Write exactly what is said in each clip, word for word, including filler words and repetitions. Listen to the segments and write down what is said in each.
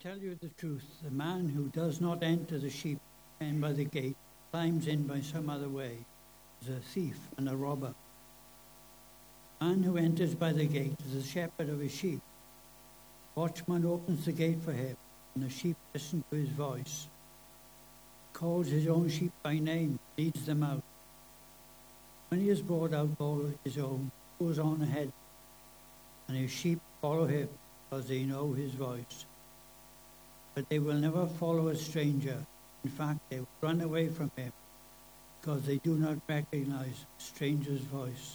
tell you the truth, the man who does not enter the sheep pen by the gate, climbs in by some other way, is a thief and a robber. The man who enters by the gate is the shepherd of his sheep. The watchman opens the gate for him, and the sheep listen to his voice. He calls his own sheep by name, leads them out. When he has brought out all his own, he goes on ahead, and his sheep follow him because they know his voice. But they will never follow a stranger. In fact, they will run away from him because they do not recognize a stranger's voice.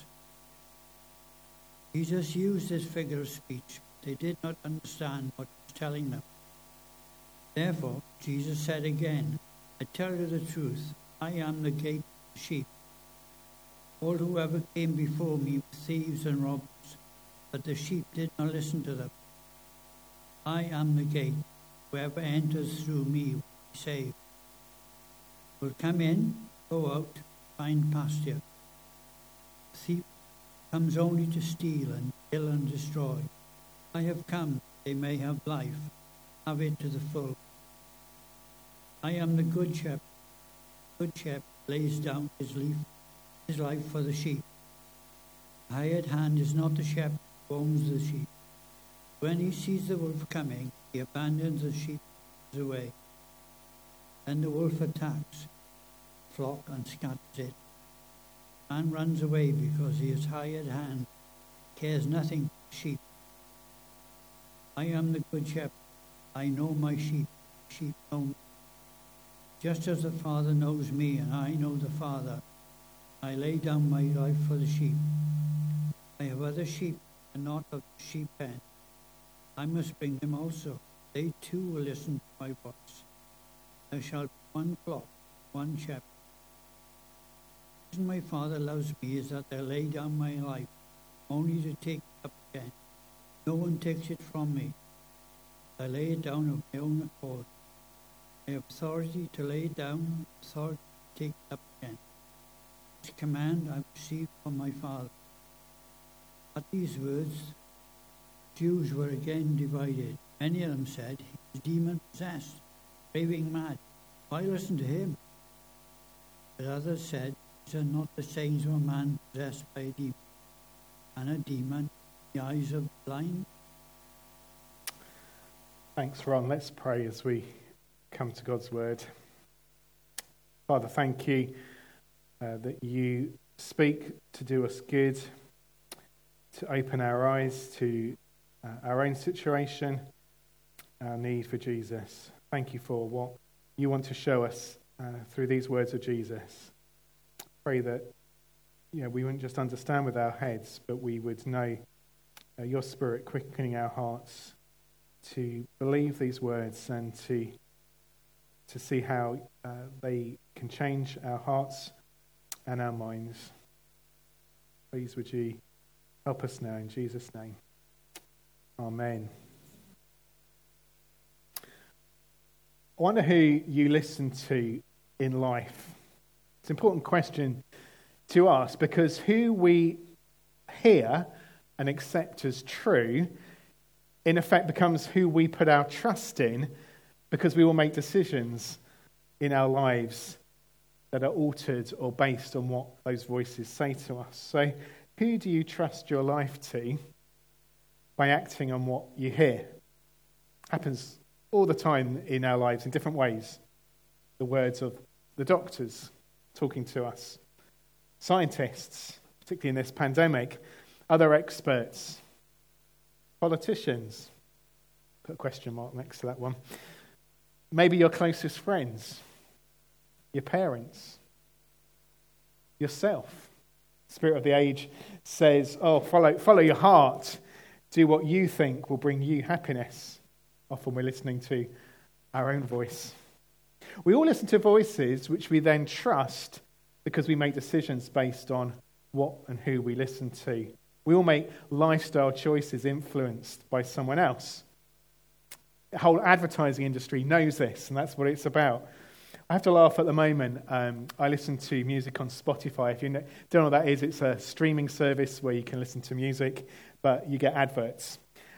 Jesus used this figure of speech. They did not understand what he was telling them. Therefore, Jesus said again, I tell you the truth, I am the gate of the sheep. All who ever came before me were thieves and robbers, but the sheep did not listen to them. I am the gate. Whoever enters through me will be saved. Will come in, go out, find pasture. The thief comes only to steal and kill and destroy. I have come, they may have life, have it to the full. I am the good shepherd. The good shepherd lays down his leaf, his life for the sheep. The hired hand is not the shepherd who owns the sheep. When he sees the wolf coming, he abandons the sheep and goes away. Then the wolf attacks the flock and scatters it. The man runs away because he is hired hand, cares nothing for the sheep. I am the good shepherd. I know my sheep. Sheep know me. Just as the Father knows me and I know the Father, I lay down my life for the sheep. I have other sheep and not of the sheep pen. I must bring them also. They too will listen to my voice. There shall be one flock, one shepherd. The reason my Father loves me is that I lay down my life, only to take it up again. No one takes it from me. I lay it down of my own accord. I have authority to lay it down, authority to take it up again. This command I received from my Father. At these words, Jews were again divided. Many of them said, he is demon-possessed, raving mad. Why listen to him? But others said, these are not the sayings of a man possessed by a demon, and a demon in the eyes of the blind. Thanks, Ron. Let's pray as we come to God's word. Father, thank you uh, that you speak to do us good, to open our eyes to uh, our own situation, our need for Jesus. Thank you for what you want to show us uh, through these words of Jesus. Pray that you know, we wouldn't just understand with our heads, but we would know uh, your Spirit quickening our hearts to believe these words and to to see how uh, they can change our hearts and our minds. Please would you help us now in Jesus' name. Amen. I wonder who you listen to in life. It's an important question to ask because who we hear and accept as true in effect becomes who we put our trust in, because we will make decisions in our lives that are altered or based on what those voices say to us. So who do you trust your life to by acting on what you hear? Happens all the time in our lives in different ways. The words of the doctors talking to us, scientists, particularly in this pandemic, other experts, politicians, put a question mark next to that one, maybe your closest friends, your parents, yourself. Spirit of the age says, oh, follow, follow your heart. Do what you think will bring you happiness. Often we're listening to our own voice. We all listen to voices which we then trust because we make decisions based on what and who we listen to. We all make lifestyle choices influenced by someone else. The whole advertising industry knows this, and that's what it's about. I have to laugh at the moment. Um, I listen to music on Spotify. If you don't know what that is, it's a streaming service where you can listen to music, but you get adverts.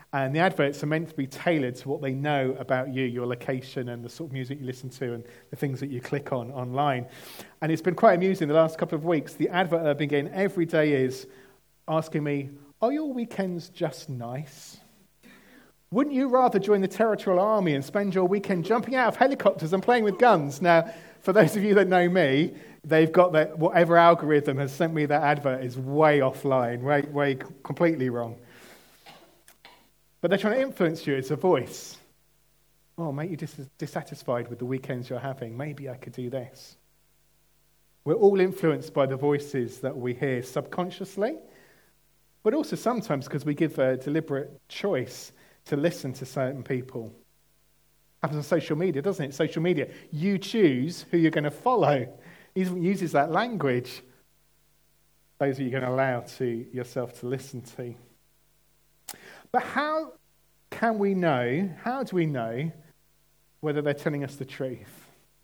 And the adverts are meant to be tailored to what they know about you, your location, and the sort of music you listen to, and the things that you click on online. And it's been quite amusing the last couple of weeks. The advert I've been getting every day is asking me, are your weekends just nice? Wouldn't you rather join the Territorial Army and spend your weekend jumping out of helicopters and playing with guns? Now, for those of you that know me, they've got that, whatever algorithm has sent me that advert is way offline, way, way completely wrong. But they're trying to influence you. It's a voice. Oh, mate, you're dis- dissatisfied with the weekends you're having. Maybe I could do this. We're all influenced by the voices that we hear subconsciously, but also sometimes because we give a deliberate choice to listen to certain people. Happens on social media, doesn't it? Social media. You choose who you're going to follow. He even uses that language. Those are you going to allow to yourself to listen to. But how can we know, how do we know whether they're telling us the truth?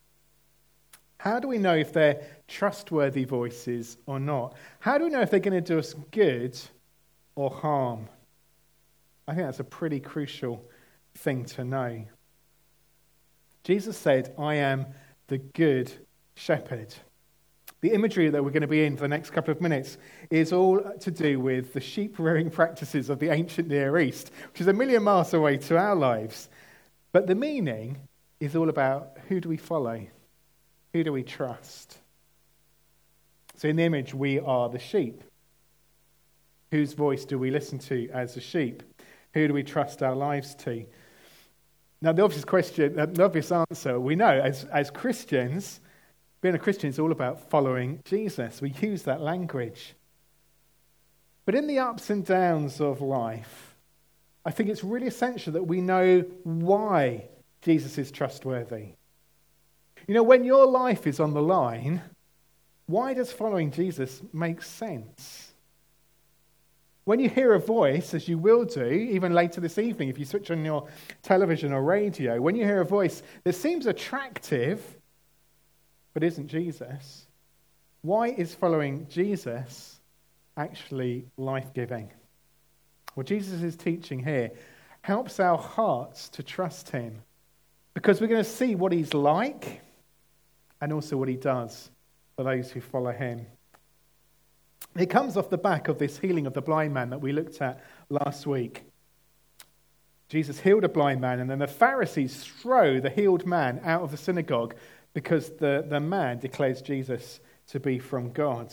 How do we know if they're trustworthy voices or not? How do we know if they're going to do us good or harm? I think that's a pretty crucial thing to know. Jesus said, I am the good shepherd. The imagery that we're going to be in for the next couple of minutes is all to do with the sheep rearing practices of the ancient Near East, which is a million miles away to our lives. But the meaning is all about who do we follow? Who do we trust? So in the image, we are the sheep. Whose voice do we listen to as the sheep? Who do we trust our lives to? Now, the obvious question, the obvious answer, we know as, as Christians, being a Christian is all about following Jesus. We use that language. But in the ups and downs of life, I think it's really essential that we know why Jesus is trustworthy. You know, when your life is on the line, why does following Jesus make sense? When you hear a voice, as you will do, even later this evening, if you switch on your television or radio, when you hear a voice that seems attractive, but isn't Jesus, why is following Jesus actually life-giving? Well, Jesus' teaching here helps our hearts to trust him, because we're going to see what he's like and also what he does for those who follow him. It comes off the back of this healing of the blind man that we looked at last week. Jesus healed a blind man, and then the Pharisees throw the healed man out of the synagogue because the, the man declares Jesus to be from God.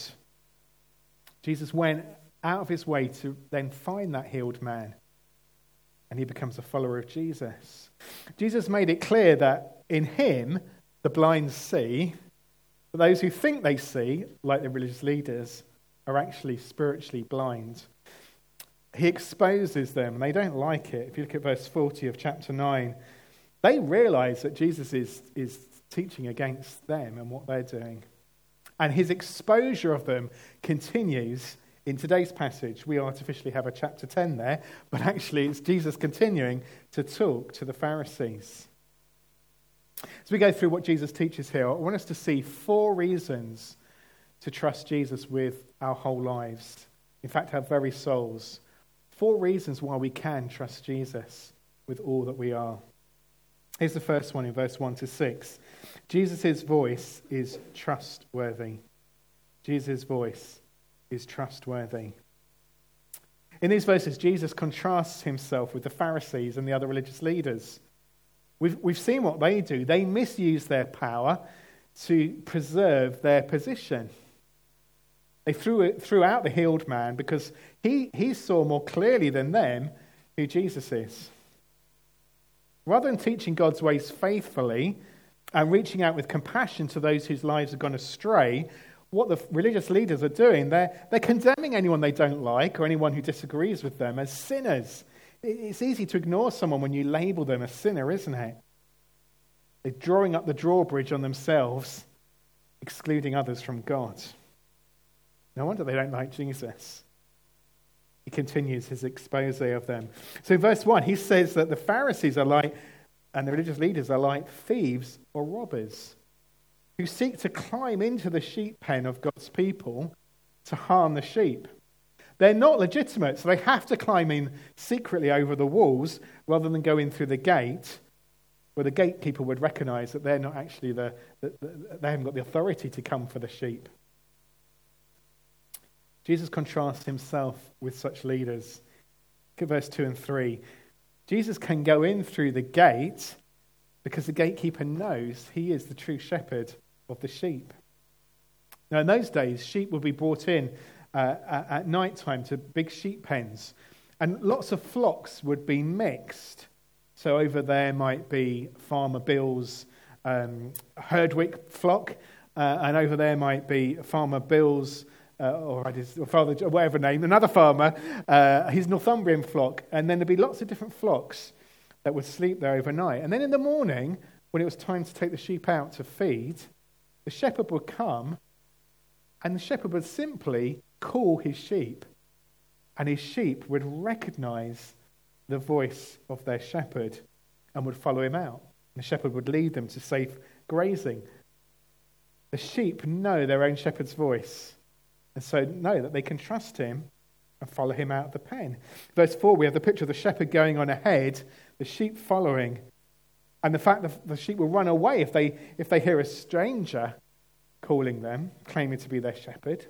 Jesus went out of his way to then find that healed man, and he becomes a follower of Jesus. Jesus made it clear that in him, the blind see, but those who think they see, like the religious leaders, are actually spiritually blind. He exposes them, and they don't like it. If you look at verse forty of chapter nine, they realize that Jesus is, is teaching against them and what they're doing. And his exposure of them continues in today's passage. We artificially have a chapter ten there, but actually it's Jesus continuing to talk to the Pharisees. As we go through what Jesus teaches here, I want us to see four reasons to trust Jesus with our whole lives. In fact, our very souls. Four reasons why we can trust Jesus with all that we are. Here's the first one in verse one to six. Jesus' voice is trustworthy. Jesus' voice is trustworthy. In these verses, Jesus contrasts himself with the Pharisees and the other religious leaders. We've, we've seen what they do. They misuse their power to preserve their position. They threw, it, threw out the healed man because he, he saw more clearly than them who Jesus is. Rather than teaching God's ways faithfully and reaching out with compassion to those whose lives have gone astray, what the religious leaders are doing, they're, they're condemning anyone they don't like or anyone who disagrees with them as sinners. It's easy to ignore someone when you label them a sinner, isn't it? They're drawing up the drawbridge on themselves, excluding others from God. No wonder they don't like Jesus. He continues his expose of them. So in verse one, he says that the Pharisees are like, and the religious leaders are like thieves or robbers who seek to climb into the sheep pen of God's people to harm the sheep. they're not legitimate, so they have to climb in secretly over the walls rather than go in through the gate, where the gatekeeper would recognize that they're not actually the, the, the they haven't got the authority to come for the sheep. Jesus contrasts himself with such leaders. Look at verse two and three. Jesus can go in through the gate because the gatekeeper knows he is the true shepherd of the sheep. Now, in those days, sheep would be brought in uh, at night time to big sheep pens, and lots of flocks would be mixed. So over there might be Farmer Bill's um, Herdwick flock, uh, and over there might be Farmer Bill's, uh, or his or father, whatever name, another farmer, uh, his Northumbrian flock, and then there'd be lots of different flocks that would sleep there overnight. And then in the morning, when it was time to take the sheep out to feed, the shepherd would come, and the shepherd would simply call his sheep, and his sheep would recognize the voice of their shepherd and would follow him out. The shepherd would lead them to safe grazing. The sheep know their own shepherd's voice, and so know that they can trust him and follow him out of the pen. Verse four, we have the picture of the shepherd going on ahead, the sheep following, and the fact that the sheep will run away if they if they hear a stranger calling them, claiming to be their shepherd.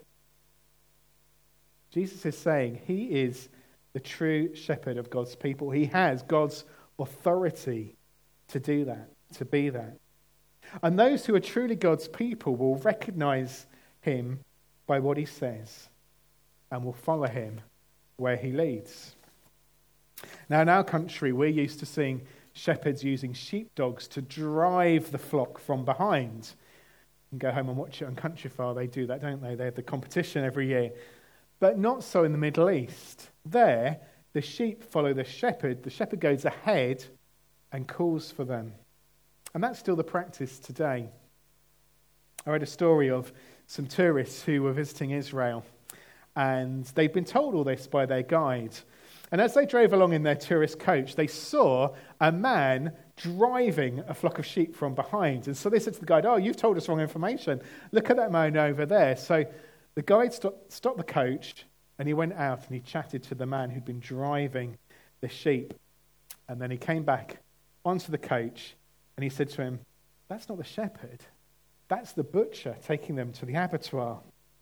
Jesus is saying he is the true shepherd of God's people. He has God's authority to do that, to be that. And those who are truly God's people will recognize him by what he says and will follow him where he leads. Now, in our country, we're used to seeing shepherds using sheepdogs to drive the flock from behind. You can go home and watch it on Countryfile. They do that, don't they? They have the competition every year. But not so in the Middle East. There, the sheep follow the shepherd. The shepherd goes ahead and calls for them. And that's still the practice today. I read a story of some tourists who were visiting Israel, and they'd been told all this by their guide. And as they drove along in their tourist coach, they saw a man driving a flock of sheep from behind. And so they said to the guide, "Oh, you've told us wrong information. Look at that man over there." So the guide stopped, stopped the coach, and he went out and he chatted to the man who'd been driving the sheep. And then he came back onto the coach, and he said to him, "That's not the shepherd. That's the butcher taking them to the abattoir."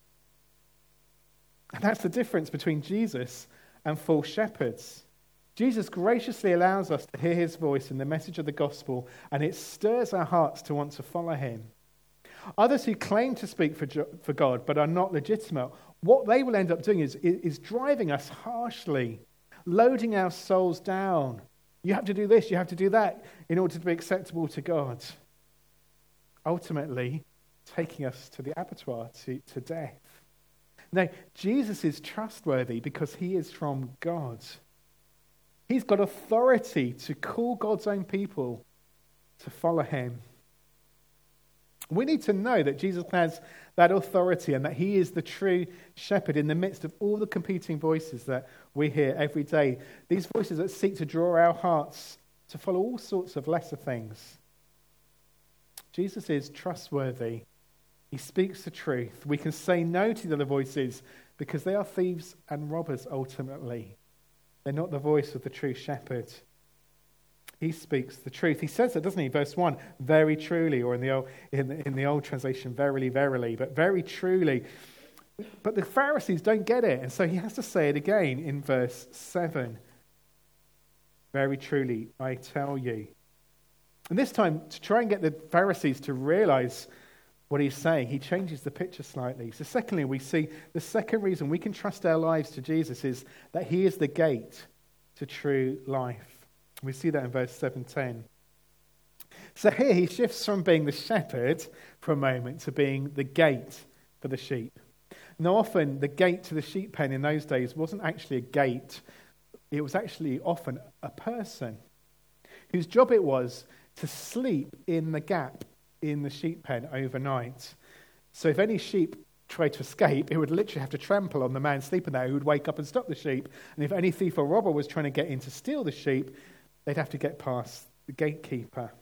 And that's the difference between Jesus and false shepherds. Jesus graciously allows us to hear his voice in the message of the gospel, and it stirs our hearts to want to follow him. Others who claim to speak for, for God but are not legitimate, what they will end up doing is, is driving us harshly, loading our souls down. You have to do this, you have to do that in order to be acceptable to God. Ultimately, taking us to the abattoir, to, to death. Now, Jesus is trustworthy because he is from God. He's got authority to call God's own people to follow him. We need to know that Jesus has that authority and that he is the true shepherd in the midst of all the competing voices that we hear every day. These voices that seek to draw our hearts to follow all sorts of lesser things. Jesus is trustworthy. He speaks the truth. We can say no to the other voices because they are thieves and robbers ultimately. They're not the voice of the true shepherd. He speaks the truth. He says it, doesn't he? Verse one, very truly, or in the old, in the, in the old translation, verily, verily, but very truly. But the Pharisees don't get it, and so he has to say it again in verse seven. Very truly, I tell you. And this time, to try and get the Pharisees to realize what he's saying, he changes the picture slightly. So secondly, we see the second reason we can trust our lives to Jesus is that he is the gate to true life. We see that in verse seven ten. So here he shifts from being the shepherd for a moment to being the gate for the sheep. Now often the gate to the sheep pen in those days wasn't actually a gate. It was actually often a person whose job it was to sleep in the gap in the sheep pen overnight. So if any sheep tried to escape, it would literally have to trample on the man sleeping there who would wake up and stop the sheep. And if any thief or robber was trying to get in to steal the sheep, they'd have to get past the gatekeeper.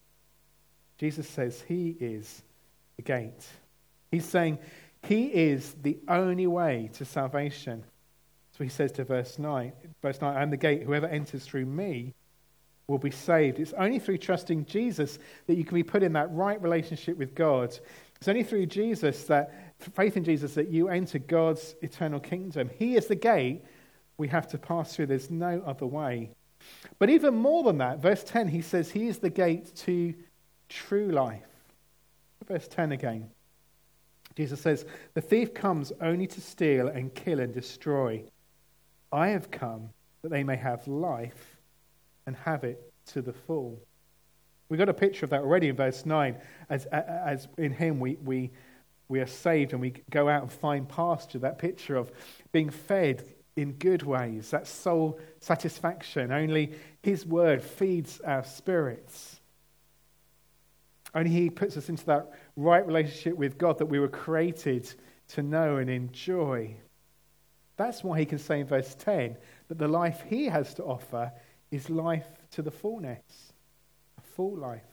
Jesus says he is the gate. He's saying he is the only way to salvation. So he says to verse nine, verse nine, I am the gate, whoever enters through me will be saved. It's only through trusting Jesus that you can be put in that right relationship with God. It's only through Jesus, that faith in Jesus, that you enter God's eternal kingdom. He is the gate we have to pass through. There's no other way. But even more than that, verse ten, he says he is the gate to true life. Verse ten again. Jesus says, the thief comes only to steal and kill and destroy. I have come that they may have life and have it to the full. We got a picture of that already in verse nine. As, as in him we, we, we are saved and we go out and find pasture. That picture of being fed in good ways, that soul satisfaction. Only his word feeds our spirits. Only he puts us into that right relationship with God that we were created to know and enjoy. That's why he can say in verse ten that the life he has to offer is life to the fullness, a full life.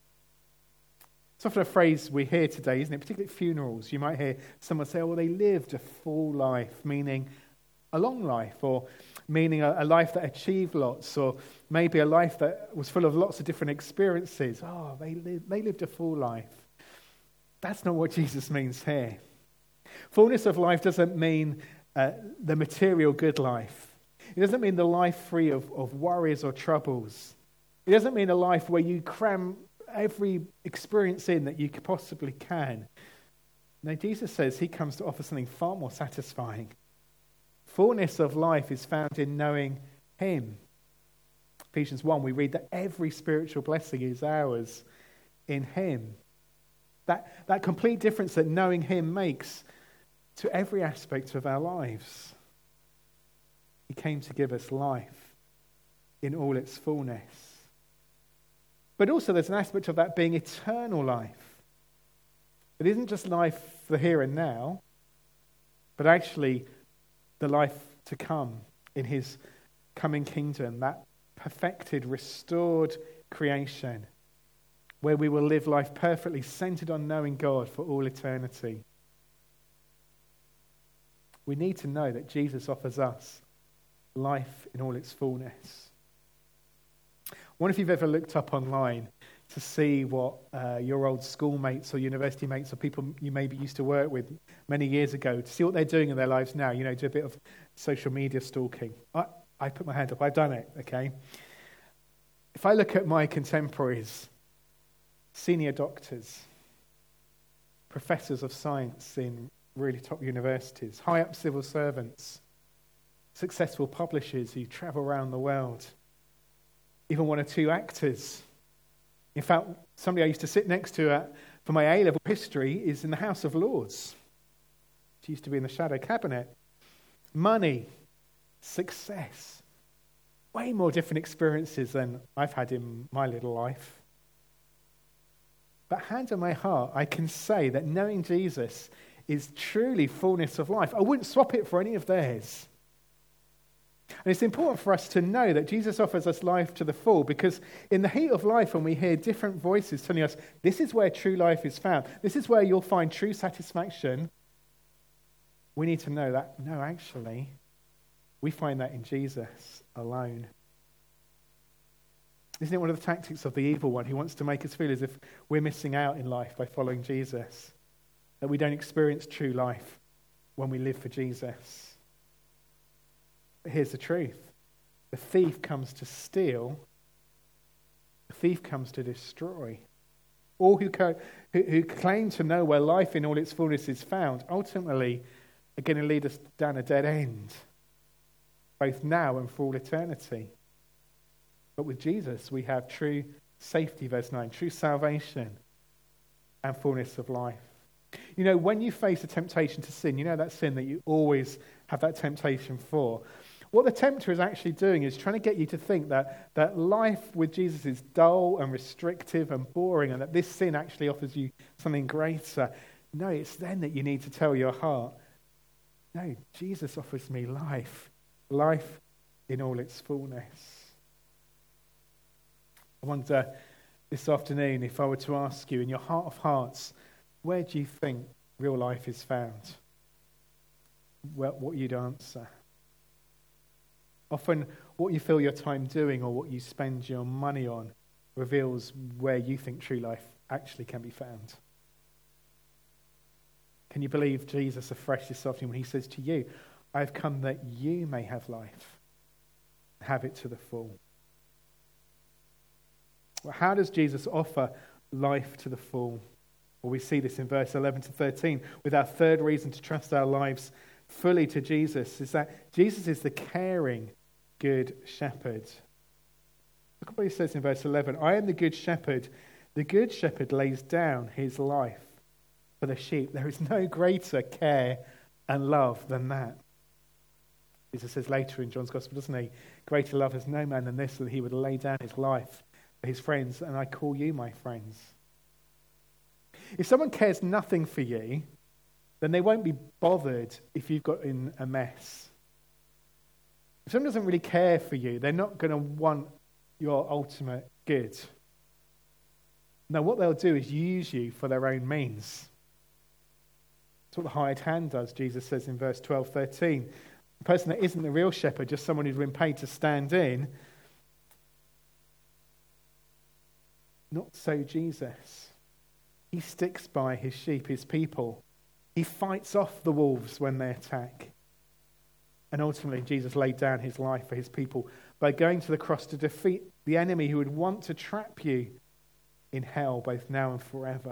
It's often a phrase we hear today, isn't it? Particularly at funerals. You might hear someone say, oh, well, they lived a full life, meaning a long life, or meaning a, a life that achieved lots, or maybe a life that was full of lots of different experiences. Oh, they, li- they lived a full life. That's not what Jesus means here. Fullness of life doesn't mean uh, the material good life. It doesn't mean the life free of, of worries or troubles. It doesn't mean a life where you cram every experience in that you possibly can. No, Jesus says he comes to offer something far more satisfying. Fullness of life is found in knowing him. Ephesians one, we read that every spiritual blessing is ours in him. That, that complete difference that knowing him makes to every aspect of our lives. He came to give us life in all its fullness. But also there's an aspect of that being eternal life. It isn't just life for here and now, but actually the life to come in his coming kingdom, that perfected, restored creation, where we will live life perfectly centered on knowing God for all eternity. We need to know that Jesus offers us life in all its fullness. I wonder if you've ever looked up online to see what uh, your old schoolmates or university mates or people you maybe used to work with many years ago, to see what they're doing in their lives now, you know, do a bit of social media stalking. I, I put my hand up, I've done it, okay? If I look at my contemporaries, senior doctors, professors of science in really top universities, high-up civil servants, successful publishers who travel around the world, even one or two actors. In fact, somebody I used to sit next to uh, for my A-level history is in the House of Lords. She used to be in the shadow cabinet. Money, success, way more different experiences than I've had in my little life. But hand on my heart, I can say that knowing Jesus is truly fullness of life. I wouldn't swap it for any of theirs. And it's important for us to know that Jesus offers us life to the full, because in the heat of life, when we hear different voices telling us, this is where true life is found, this is where you'll find true satisfaction, we need to know that, no, actually, we find that in Jesus alone. Isn't it one of the tactics of the evil one who wants to make us feel as if we're missing out in life by following Jesus? That we don't experience true life when we live for Jesus? But here's the truth. The thief comes to steal. The thief comes to destroy. All who, co- who, who claim to know where life in all its fullness is found ultimately are going to lead us down a dead end, both now and for all eternity. But with Jesus, we have true safety, verse nine, true salvation and fullness of life. You know, when you face a temptation to sin, you know that sin that you always have that temptation for. What the tempter is actually doing is trying to get you to think that, that life with Jesus is dull and restrictive and boring, and that this sin actually offers you something greater. No, it's then that you need to tell your heart, no, Jesus offers me life, life in all its fullness. I wonder this afternoon if I were to ask you in your heart of hearts, where do you think real life is found? Well, what you'd answer? Often what you fill your time doing or what you spend your money on reveals where you think true life actually can be found. Can you believe Jesus afresh this afternoon when he says to you, I have come that you may have life, have it to the full. Well, how does Jesus offer life to the full? Well, we see this in verse eleven to thirteen with our third reason to trust our lives fully to Jesus, is that Jesus is the caring good shepherd. Look at what he says in verse eleven. I am the good shepherd. The good shepherd lays down his life for the sheep. There is no greater care and love than that. Jesus says later in John's Gospel, doesn't he? Greater love has no man than this, that he would lay down his life for his friends, and I call you my friends. If someone cares nothing for you, then they won't be bothered if you've got in a mess. If someone doesn't really care for you, they're not going to want your ultimate good. No, what they'll do is use you for their own means. That's what the hired hand does, Jesus says in verse twelve, thirteen. The person that isn't the real shepherd, just someone who's been paid to stand in. Not so Jesus. He sticks by his sheep, his people. He fights off the wolves when they attack. And ultimately, Jesus laid down his life for his people by going to the cross to defeat the enemy who would want to trap you in hell, both now and forever.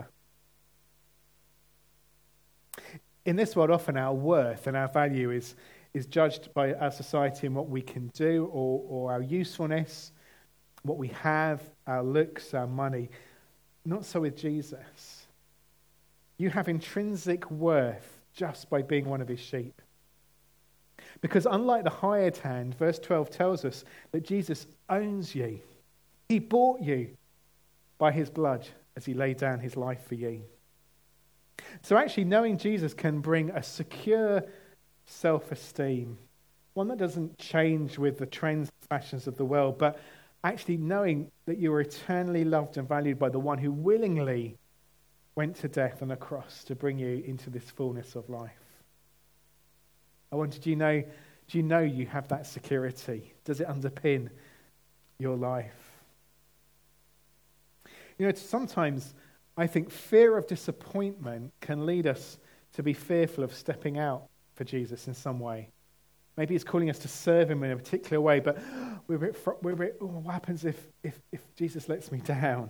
In this world, often our worth and our value is, is judged by our society and what we can do, or, or our usefulness, what we have, our looks, our money. Not so with Jesus. You have intrinsic worth just by being one of his sheep. Because unlike the hired hand, verse twelve tells us that Jesus owns you. He bought you by his blood as he laid down his life for you. So actually knowing Jesus can bring a secure self-esteem, one that doesn't change with the trends and fashions of the world, but actually knowing that you are eternally loved and valued by the one who willingly went to death on a cross to bring you into this fullness of life. I wonder, do you know, do you know you have that security? Does it underpin your life? You know, sometimes I think fear of disappointment can lead us to be fearful of stepping out for Jesus in some way. Maybe he's calling us to serve him in a particular way, but we're a bit, fr- we're a bit oh, what happens if, if, if Jesus lets me down?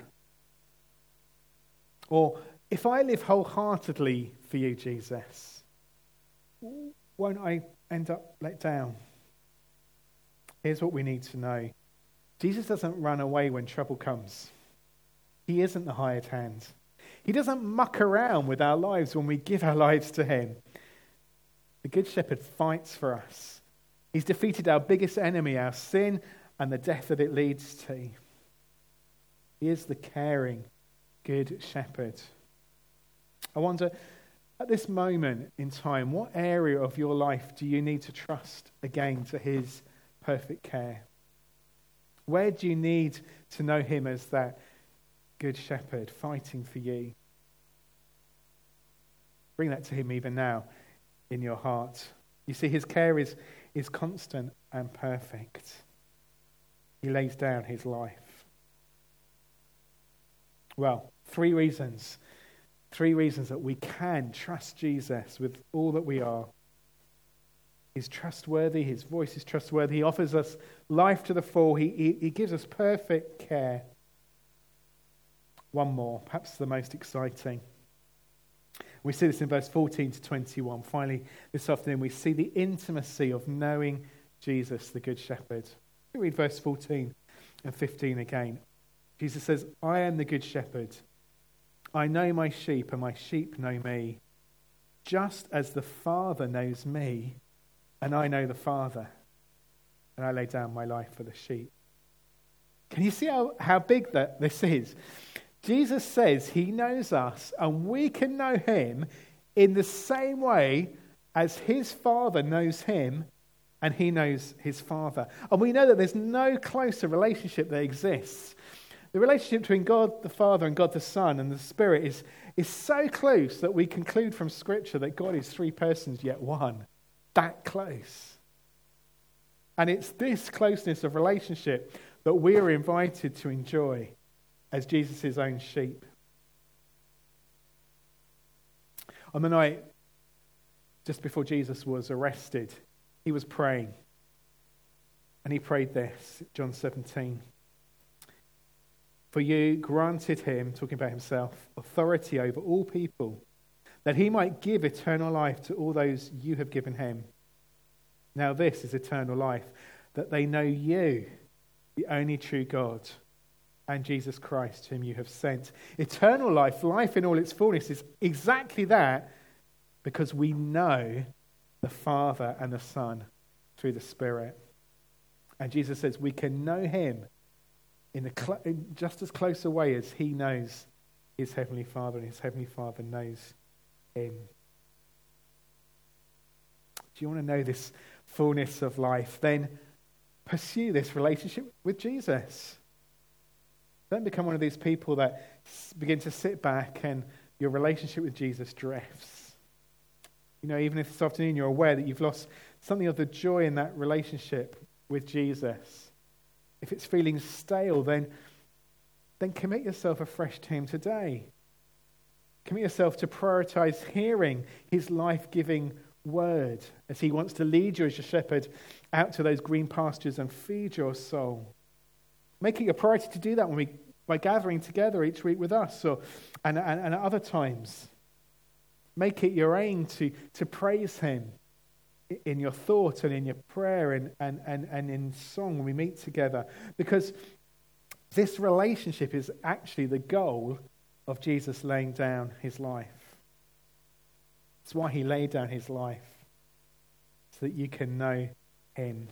Or if I live wholeheartedly for you, Jesus, won't I end up let down? Here's what we need to know. Jesus doesn't run away when trouble comes. He isn't the hired hand. He doesn't muck around with our lives when we give our lives to him. The Good Shepherd fights for us. He's defeated our biggest enemy, our sin, and the death that it leads to. He is the caring Good Shepherd. I wonder, at this moment in time, what area of your life do you need to trust again to his perfect care? Where do you need to know him as that Good Shepherd fighting for you? Bring that to him even now in your heart. You see, his care is, is constant and perfect. He lays down his life. Well, three reasons. Three reasons that we can trust Jesus with all that we are. He's trustworthy. His voice is trustworthy. He offers us life to the full. He, he, he gives us perfect care. One more, perhaps the most exciting. We see this in verse fourteen to twenty-one. Finally, this afternoon, we see the intimacy of knowing Jesus, the Good Shepherd. We read verse fourteen and fifteen again. Jesus says, I am the Good Shepherd. I know my sheep, and my sheep know me, just as the Father knows me, and I know the Father, and I lay down my life for the sheep. Can you see how, how big that this is? Jesus says he knows us, and we can know him in the same way as his Father knows him, and he knows his Father. And we know that there's no closer relationship that exists. The relationship between God the Father and God the Son and the Spirit is, is so close that we conclude from Scripture that God is three persons yet one. That close. And it's this closeness of relationship that we are invited to enjoy as Jesus' own sheep. On the night just before Jesus was arrested, he was praying. And he prayed this, John seventeen. For you granted him, talking about himself, authority over all people, that he might give eternal life to all those you have given him. Now this is eternal life, that they know you, the only true God, and Jesus Christ, whom you have sent. Eternal life, life in all its fullness, is exactly that, because we know the Father and the Son through the Spirit. And Jesus says we can know him in, the cl- in just as close a way as he knows his Heavenly Father, and his Heavenly Father knows him. Do you want to know this fullness of life? Then pursue this relationship with Jesus. Don't become one of these people that begin to sit back and your relationship with Jesus drifts. You know, even if this afternoon you're aware that you've lost something of the joy in that relationship with Jesus, if it's feeling stale, then, then commit yourself afresh to him today. Commit yourself to prioritize hearing his life-giving word as he wants to lead you as your shepherd out to those green pastures and feed your soul. Make it a priority to do that when we by gathering together each week with us, or and, and, and at other times. Make it your aim to, to praise him in your thought and in your prayer and, and, and, and in song when we meet together. Because this relationship is actually the goal of Jesus laying down his life. It's why he laid down his life, so that you can know him.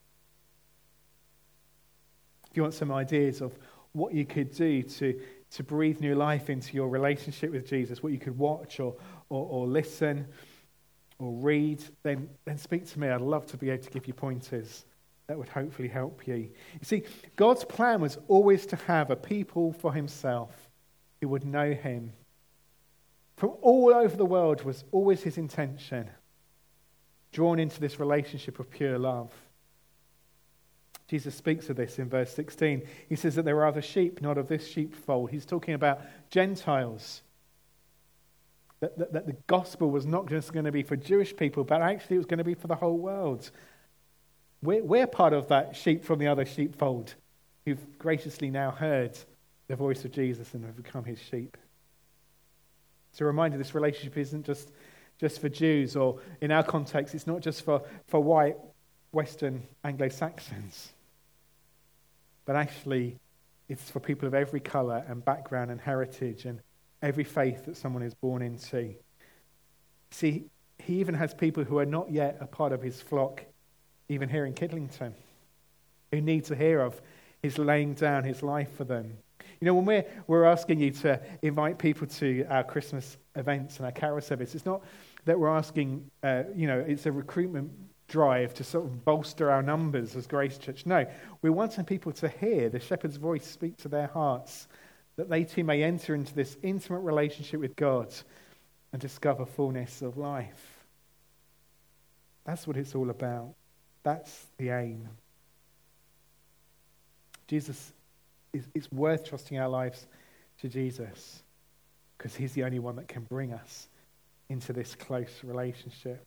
If you want some ideas of what you could do to, to breathe new life into your relationship with Jesus, what you could watch or, or, or listen or read, then, then speak to me. I'd love to be able to give you pointers that would hopefully help you. You see, God's plan was always to have a people for himself who would know him. From all over the world was always his intention, drawn into this relationship of pure love. Jesus speaks of this in verse sixteen. He says that there are other sheep, not of this sheepfold. He's talking about Gentiles. That, that, that the gospel was not just going to be for Jewish people, but actually it was going to be for the whole world. We're, we're part of that sheep from the other sheepfold who've graciously now heard the voice of Jesus and have become his sheep. It's a reminder this relationship isn't just, just for Jews, or in our context, it's not just for, for white Western Anglo-Saxons. But actually, it's for people of every colour and background and heritage and every faith that someone is born into. See, he even has people who are not yet a part of his flock, even here in Kidlington, who need to hear of his laying down his life for them. You know, when we're, we're asking you to invite people to our Christmas events and our carol service, it's not that we're asking, uh, you know, it's a recruitment drive to sort of bolster our numbers as Grace Church. No, we're wanting people to hear the shepherd's voice speak to their hearts, that they too may enter into this intimate relationship with God and discover fullness of life. That's what it's all about. That's the aim. Jesus, it's worth trusting our lives to Jesus because he's the only one that can bring us into this close relationship.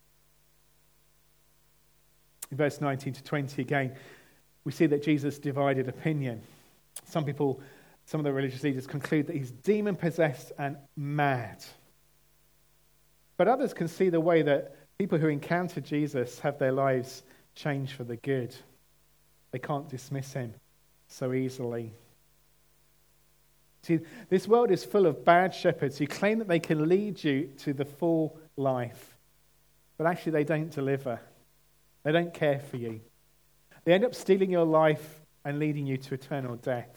In verse nineteen to twenty, again, we see that Jesus divided opinion. Some people, some of the religious leaders conclude that he's demon-possessed and mad. But others can see the way that people who encounter Jesus have their lives changed for the good. They can't dismiss him so easily. See, this world is full of bad shepherds who claim that they can lead you to the full life. But actually they don't deliver. They don't care for you. They end up stealing your life and leading you to eternal death.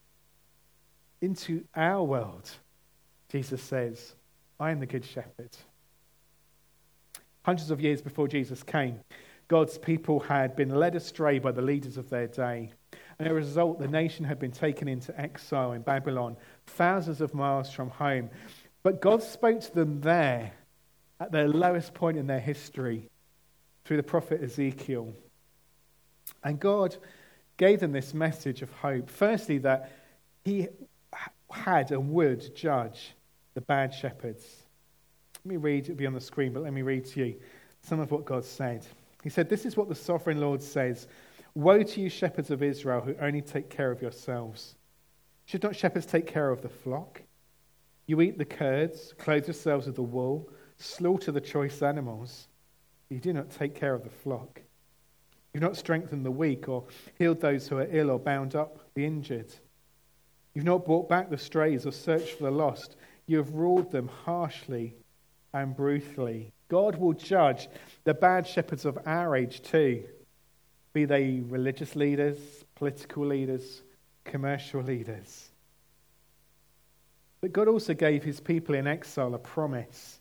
Into our world, Jesus says, I am the good shepherd. Hundreds of years before Jesus came, God's people had been led astray by the leaders of their day. And as a result, the nation had been taken into exile in Babylon, thousands of miles from home. But God spoke to them there, at their lowest point in their history, through the prophet Ezekiel. And God gave them this message of hope. Firstly, that he had and would judge the bad shepherds. Let me read, it'll be on the screen, but let me read to you some of what God said. He said, "This is what the sovereign Lord says. Woe to you, shepherds of Israel, who only take care of yourselves. Should not shepherds take care of the flock? You eat the curds, clothe yourselves with the wool, slaughter the choice animals. You do not take care of the flock. You've not strengthened the weak or healed those who are ill or bound up the injured. You've not brought back the strays or searched for the lost. You have ruled them harshly and brutally." God will judge the bad shepherds of our age too, be they religious leaders, political leaders, commercial leaders. But God also gave his people in exile a promise.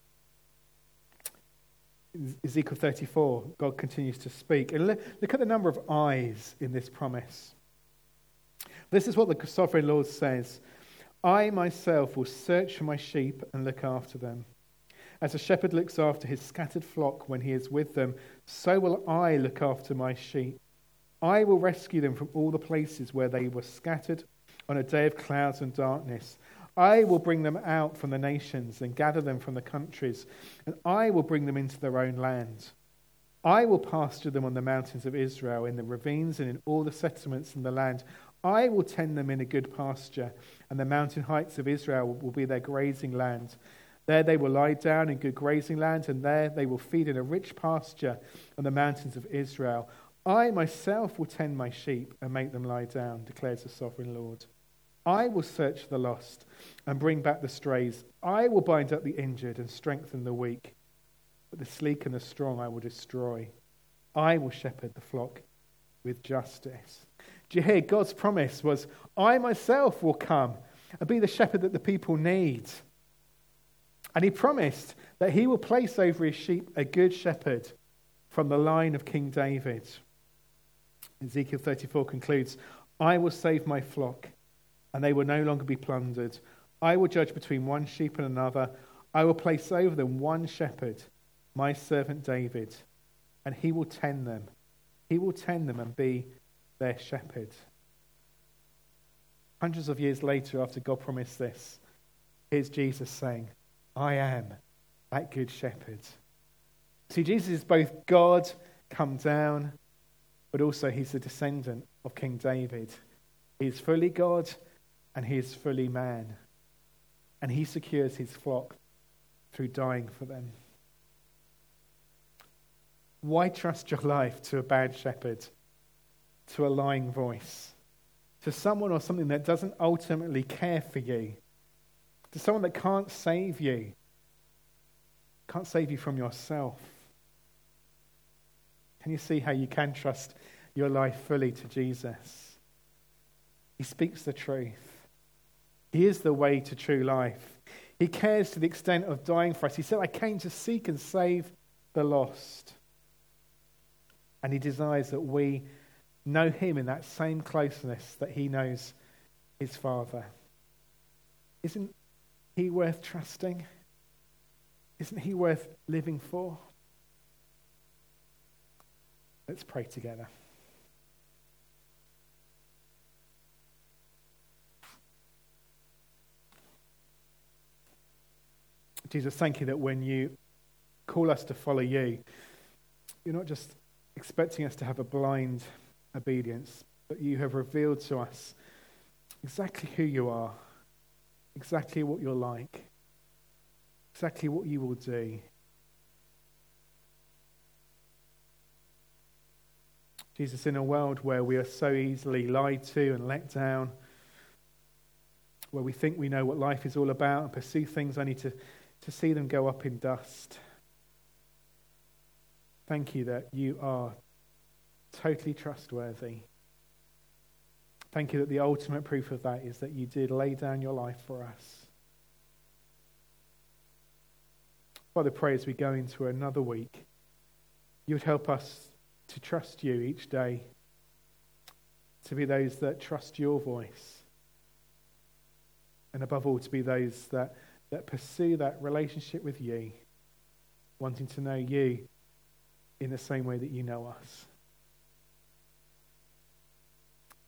In Ezekiel thirty-four, God continues to speak. And look, look at the number of eyes in this promise. This is what the sovereign Lord says. "I myself will search for my sheep and look after them. As a shepherd looks after his scattered flock when he is with them, so will I look after my sheep. I will rescue them from all the places where they were scattered on a day of clouds and darkness. I will bring them out from the nations and gather them from the countries, and I will bring them into their own land. I will pasture them on the mountains of Israel, in the ravines and in all the settlements in the land. I will tend them in a good pasture, and the mountain heights of Israel will be their grazing land. There they will lie down in good grazing land, and there they will feed in a rich pasture on the mountains of Israel. I myself will tend my sheep and make them lie down, declares the sovereign Lord. I will search the lost and bring back the strays. I will bind up the injured and strengthen the weak. But the sleek and the strong I will destroy. I will shepherd the flock with justice." Do you hear? God's promise was, I myself will come and be the shepherd that the people need. And he promised that he will place over his sheep a good shepherd from the line of King David. Ezekiel thirty-four concludes, "I will save my flock, and they will no longer be plundered. I will judge between one sheep and another. I will place over them one shepherd, my servant David, and he will tend them. He will tend them and be their shepherd." Hundreds of years later, after God promised this, here's Jesus saying, "I am that good shepherd." See, Jesus is both God come down, but also he's the descendant of King David. He is fully God and he is fully man. And he secures his flock through dying for them. Why trust your life to a bad shepherd, to a lying voice, to someone or something that doesn't ultimately care for you, to someone that can't save you, can't save you from yourself? Can you see how you can trust your life fully to Jesus? He speaks the truth. He is the way to true life. He cares to the extent of dying for us. He said, "I came to seek and save the lost." And he desires that we know him in that same closeness that he knows his Father. Isn't he worth trusting? Isn't he worth living for? Let's pray together. Jesus, thank you that when you call us to follow you, you're not just expecting us to have a blind obedience, but you have revealed to us exactly who you are, exactly what you're like, exactly what you will do. Jesus, in a world where we are so easily lied to and let down, where we think we know what life is all about and pursue things only to, to see them go up in dust, thank you that you are totally trustworthy. Thank you that the ultimate proof of that is that you did lay down your life for us. Father, pray as we go into another week, you would help us to trust you each day, to be those that trust your voice, and above all, to be those that, that pursue that relationship with you, wanting to know you in the same way that you know us.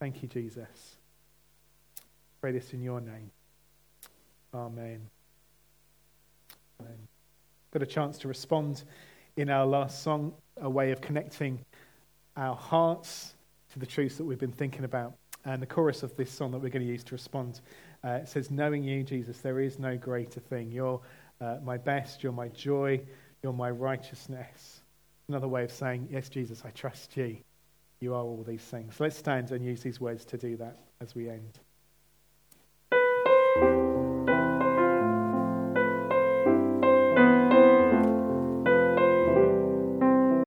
Thank you, Jesus. Pray this in your name. Amen. Amen. Got a chance to respond in our last song, a way of connecting our hearts to the truths that we've been thinking about. And the chorus of this song that we're going to use to respond, uh, it says, knowing you, Jesus, there is no greater thing. You're uh, my best, you're my joy, you're my righteousness. Another way of saying, yes, Jesus, I trust you. You are all these things. So let's stand and use these words to do that as we end.